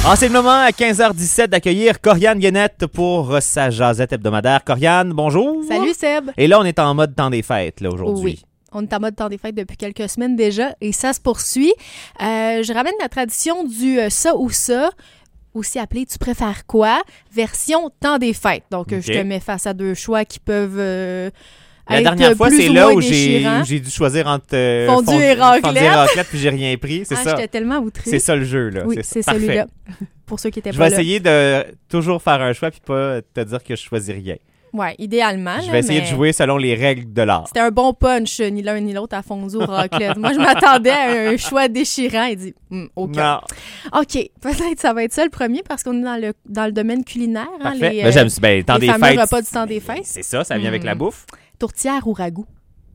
Ah, c'est le moment à 15h17 d'accueillir Corianne Guénette pour sa jasette hebdomadaire. Corianne, bonjour. Salut Seb. Et là, on est en mode temps des fêtes là, aujourd'hui. Oui. On est en mode temps des fêtes depuis quelques semaines déjà et ça se poursuit. Je ramène la tradition du ça ou ça, aussi appelé Tu préfères quoi, version temps des fêtes. Donc, je te mets face à deux choix qui peuvent la être dernière fois, plus c'est ou là moins où déchirants. j'ai dû choisir entre Fondue et raclette. fondue et raclette, puis j'ai rien pris, c'est ça. J'étais tellement outrée. C'est ça le jeu, là. Oui, c'est Parfait. celui-là. Pour ceux qui étaient Je pas vais là. essayer de toujours faire un choix puis pas te dire que je choisis rien. Oui, idéalement. Je vais essayer de jouer selon les règles de l'art. C'était un bon punch, ni l'un ni l'autre, à fondue ou raclette. Moi, je m'attendais à un choix déchirant. Il dit, OK. Non. OK, peut-être ça va être ça le premier parce qu'on est dans le domaine culinaire. Parfait. Hein, J'aime temps les des fameux fêtes. repas du temps des fêtes. C'est ça vient avec la bouffe. Tourtière ou ragoût?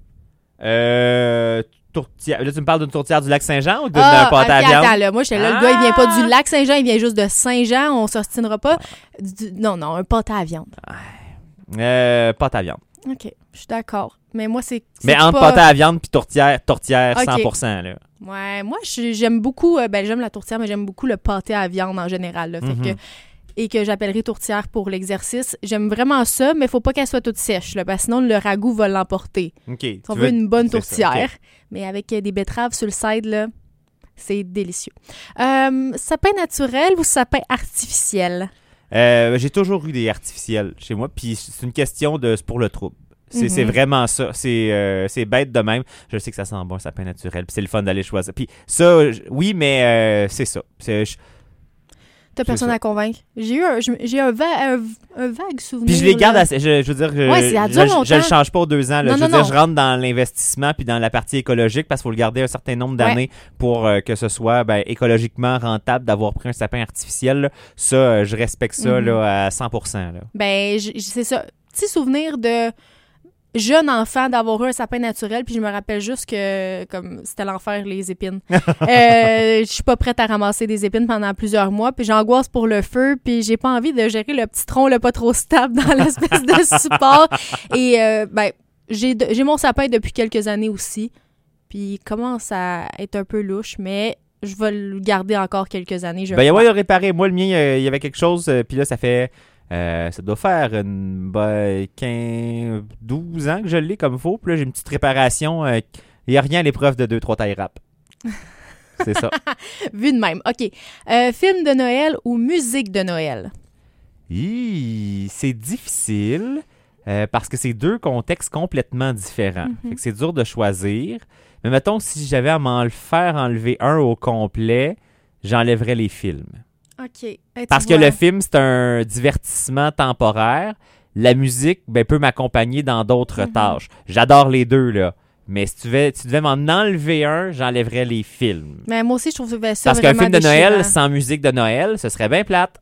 Tourtière. Là, tu me parles d'une tourtière du lac Saint-Jean ou d'un pâté à viande? Attends, là, moi, j'étais là, le gars, il vient pas du lac Saint-Jean, il vient juste de Saint-Jean, on s'ostinera pas. Non, un pâté à viande. Pâte à viande. OK, je suis d'accord. Mais moi, c'est Mais entre pas... pâte à viande puis tourtière OK. 100%. Là. Ouais, moi, j'aime beaucoup... j'aime la tourtière, mais j'aime beaucoup le pâté à viande en général. Là, fait et que j'appellerai tourtière pour l'exercice. J'aime vraiment ça, mais il faut pas qu'elle soit toute sèche, là, parce que sinon, le ragoût va l'emporter. OK. Si on veut une bonne tourtière, ça, okay. Mais avec des betteraves sur le side, là, c'est délicieux. Sapin naturel ou sapin artificiel? J'ai toujours eu des artificiels chez moi, puis c'est une question de c'est pour le trouble. C'est vraiment ça. C'est bête de même. Je sais que ça sent bon, un sapin naturel, puis c'est le fun d'aller choisir. Puis ça, oui, mais c'est ça. T'as personne à convaincre. J'ai un vague souvenir. Puis je les garde assez. Je veux dire, je le change pas aux 2 ans. Là. Je rentre dans l'investissement puis dans la partie écologique parce qu'il faut le garder un certain nombre d'années pour que ce soit écologiquement rentable d'avoir pris un sapin artificiel. Là. Ça, je respecte ça là, à 100%. Là. C'est ça. Petit souvenir de jeune enfant d'avoir eu un sapin naturel, puis je me rappelle juste que comme c'était l'enfer, les épines. Je suis pas prête à ramasser des épines pendant plusieurs mois, puis j'angoisse pour le feu, puis j'ai pas envie de gérer le petit tronc pas trop stable dans l'espèce de support. Et j'ai mon sapin depuis quelques années aussi, puis il commence à être un peu louche, mais je vais le garder encore quelques années. Il y a moyen de le réparer. Moi, le mien, il y avait quelque chose, puis là, ça fait... ça doit faire 12 ans que je l'ai comme il faut. Puis là, j'ai une petite réparation. Il n'y a rien à l'épreuve de 2-3 tailles rap. C'est ça. Vu de même. OK. Film de Noël ou musique de Noël? C'est difficile parce que c'est 2 contextes complètement différents. Fait que c'est dur de choisir. Mais mettons, si j'avais à m'en faire enlever un au complet, j'enlèverais les films. OK. Parce que le film, c'est un divertissement temporaire. La musique peut m'accompagner dans d'autres tâches. J'adore les 2, là. Mais si tu devais m'en enlever un, j'enlèverais les films. Mais moi aussi, je trouve ça parce qu'un film de Noël sans musique de Noël, ce serait bien plate.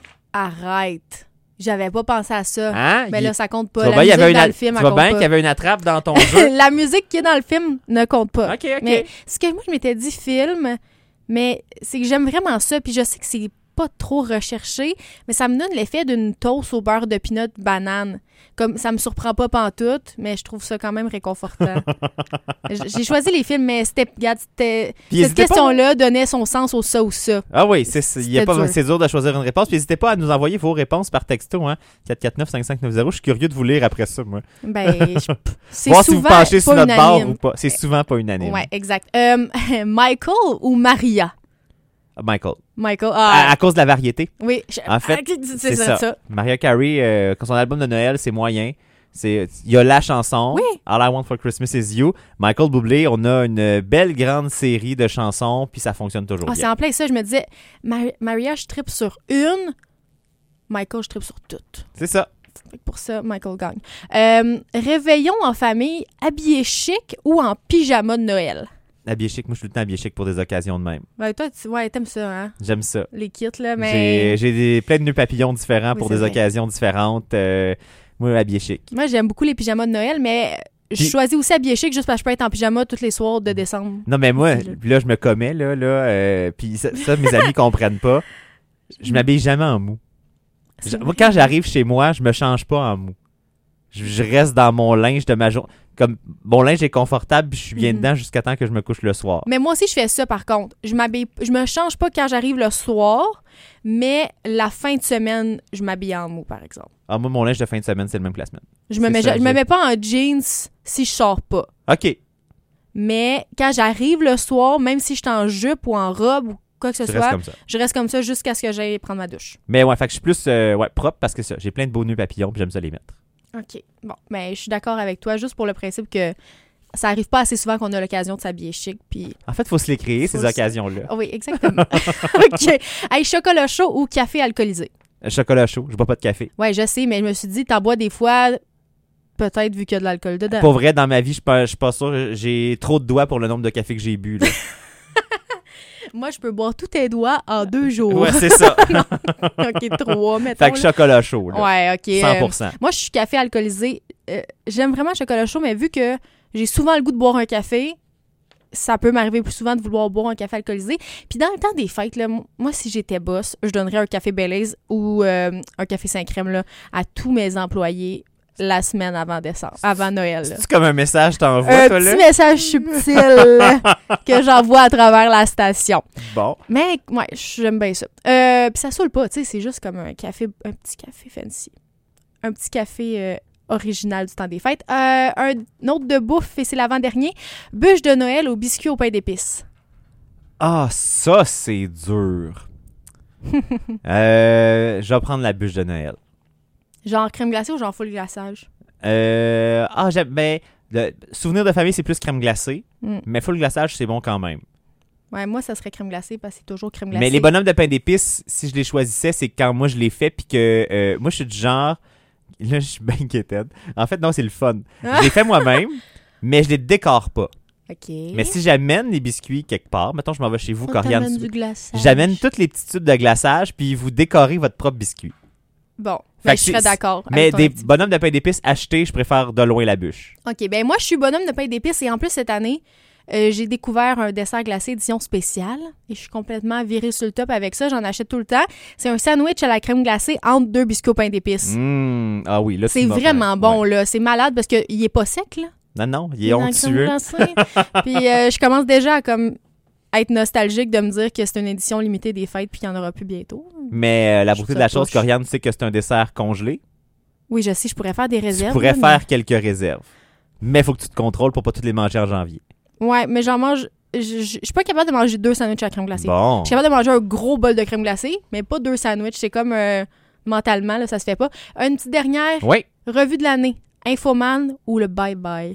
Arrête. J'avais pas pensé à ça. Hein? Mais là, ça compte pas. Tu vois bien qu'il y avait une attrape dans ton jeu. La musique qui est dans le film ne compte pas. OK. Mais ce que moi, je m'étais dit film, mais c'est que j'aime vraiment ça. Puis je sais que c'est pas trop recherché, mais ça me donne l'effet d'une toast au beurre de peanut banane. Comme ça me surprend pas pantoute, mais je trouve ça quand même réconfortant. J'ai choisi les films, mais cette question-là donnait son sens au ça ou ça. Ah oui, c'est dur de choisir une réponse. Puis n'hésitez pas à nous envoyer vos réponses par texto, hein, 449-5590. Je suis curieux de vous lire après ça, moi. C'est voir souvent si vous penchez sur notre barre ou pas. C'est souvent pas unanime. Oui, exact. Michael ou Maria? Michael. À cause de la variété. Oui. En fait, c'est ça. Mariah Carey, son album de Noël, c'est moyen. Il y a la chanson, All I Want for Christmas is You. Michael Bublé, on a une belle grande série de chansons, puis ça fonctionne toujours bien. C'est en plein ça, je me disais, Maria, je trippe sur une, Michael, je trippe sur toutes. C'est ça. Pour ça, Michael gagne. Réveillon en famille, habillé chic ou en pyjama de Noël? Habillé chic, moi je suis tout le temps habillé chic pour des occasions de même. Toi, t'aimes ça, hein? J'aime ça. Les kits, là, mais... J'ai plein de nœuds papillons différents pour des occasions différentes. Moi, habillé chic. Moi, j'aime beaucoup les pyjamas de Noël, mais je choisis aussi habillé chic juste parce que je peux être en pyjama tous les soirs de décembre. Non, mais moi, là, je me commets, puis ça, mes amis comprennent pas. Je m'habille jamais en mou. Moi, quand j'arrive chez moi, je me change pas en mou. Je reste dans mon linge de ma journée. Comme mon linge est confortable, puis je suis bien dedans jusqu'à temps que je me couche le soir. Mais moi aussi, je fais ça, par contre. Je me change pas quand j'arrive le soir, mais la fin de semaine, je m'habille en mou, par exemple. Ah, moi, mon linge de fin de semaine, c'est le même que la semaine. Je me mets pas en jeans si je sors pas. OK. Mais quand j'arrive le soir, même si je suis en jupe ou en robe ou quoi que ce soit, je reste comme ça jusqu'à ce que j'aille prendre ma douche. Mais ouais, fait que je suis plus propre parce que ça, j'ai plein de beaux nœuds papillons puis j'aime ça les mettre. OK. Bon, mais je suis d'accord avec toi, juste pour le principe que ça arrive pas assez souvent qu'on a l'occasion de s'habiller chic. Puis en fait, il faut se les créer, ces occasions-là. Oui, exactement. OK. Hey, chocolat chaud ou café alcoolisé? Chocolat chaud. Je bois pas de café. Ouais, je sais, mais je me suis dit, t'en bois des fois, peut-être vu qu'il y a de l'alcool dedans. Pour vrai, dans ma vie, je suis pas sûr. J'ai trop de doigts pour le nombre de cafés que j'ai bu. Là. Moi, je peux boire tous tes doigts en 2 jours. Ouais, c'est ça. OK, 3, mettons. Fait que chocolat chaud, là. Ouais, OK. 100%. Moi, je suis café alcoolisé. J'aime vraiment le chocolat chaud, mais vu que j'ai souvent le goût de boire un café, ça peut m'arriver plus souvent de vouloir boire un café alcoolisé. Puis dans le temps des fêtes, là, moi, si j'étais boss, je donnerais un café Baileys ou un café Saint-Crème là, à tous mes employés la semaine avant Noël. C'est comme un message t'envoies, toi, là? Un petit message subtil que j'envoie à travers la station. Bon. Mais, ouais, j'aime bien ça. Puis ça saoule pas, tu sais, c'est juste comme un petit café fancy. Un petit café original du temps des fêtes. Un autre de bouffe, et c'est l'avant-dernier. Bûche de Noël au biscuit au pain d'épices. Ah, ça, c'est dur. Je vais prendre la bûche de Noël. Genre crème glacée ou genre full glaçage? J'aime. Ben, le souvenir de famille, c'est plus crème glacée. Mais full glaçage, c'est bon quand même. Ouais, moi, ça serait crème glacée parce que c'est toujours crème glacée. Mais les bonhommes de pain d'épices, si je les choisissais, c'est quand moi je les fais, puis que moi, je suis du genre. Là, je suis bien inquiétée. En fait, non, c'est le fun. Je les fais moi-même, mais je les décore pas. OK. Mais si j'amène les biscuits quelque part, mettons, je m'en vais chez vous, Corianne. Du glaçage. J'amène tous les petits tubes de glaçage, puis vous décorez votre propre biscuit. Bon, ben, je serais d'accord. Mais des bonhommes de pain d'épices achetés, je préfère de loin la bûche. OK, ben moi, je suis bonhomme de pain d'épices et en plus, cette année, j'ai découvert un dessert glacé édition spéciale et je suis complètement virée sur le top avec ça. J'en achète tout le temps. C'est un sandwich à la crème glacée entre 2 biscuits au pain d'épices. Ah oui, là, c'est vraiment bon, là. C'est malade parce qu'il est pas sec, là. Non, il est onctueux. Puis je commence déjà à comme être nostalgique de me dire que c'est une édition limitée des fêtes puis qu'il n'y en aura plus bientôt. Mais la beauté de la chose, Corianne, c'est que c'est un dessert congelé. Oui, je sais, je pourrais faire des réserves. Tu pourrais faire quelques réserves. Mais il faut que tu te contrôles pour pas toutes les manger en janvier. Ouais, mais j'en mange... Je suis pas capable de manger 2 sandwichs à la crème glacée. Bon. Je suis capable de manger un gros bol de crème glacée, mais pas 2 sandwichs. C'est comme mentalement, là, ça se fait pas. Une petite dernière. Oui. Revue de l'année. Infoman ou le bye-bye?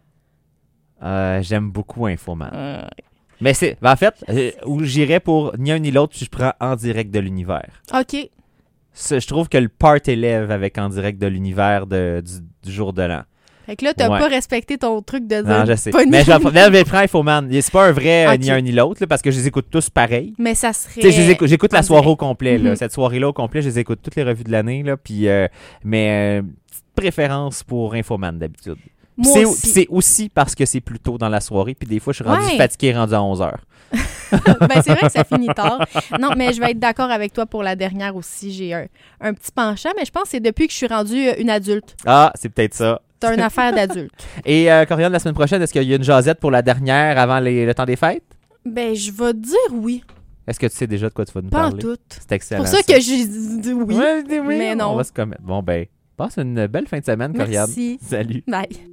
J'aime beaucoup Infoman. Mais c'est... en fait, où j'irais pour ni un ni l'autre, puis je prends En direct de l'univers. OK. Je trouve que le part élève avec En direct de l'univers du jour de l'an. Fait que là, t'as pas respecté ton truc de dire... Non, je sais. Mais je prends Infoman. C'est pas un vrai ni un ni l'autre, là, parce que je les écoute tous pareil. Mais ça serait... Tu sais, j'écoute la soirée au complet. Là. Cette soirée-là au complet, je les écoute toutes les revues de l'année. Là, puis, mais petite préférence pour Infoman d'habitude. C'est aussi parce que c'est plus tôt dans la soirée, puis des fois, je suis fatigué rendu à 11h. Ben, c'est vrai que ça finit tard. Non, mais je vais être d'accord avec toi pour la dernière aussi. J'ai un petit penchant, mais je pense que c'est depuis que je suis rendue une adulte. Ah, c'est peut-être ça. C'est une affaire d'adulte. Et Corianne, la semaine prochaine, est-ce qu'il y a une jasette pour la dernière avant le temps des fêtes? Ben, je vais te dire oui. Est-ce que tu sais déjà de quoi tu vas nous parler? Pas en tout. C'est excellent. C'est pour ça que j'ai dit oui. Ouais, oui. Mais non. On va se commettre. Bon, ben, passe une belle fin de semaine, Corianne. Merci. Salut. Bye.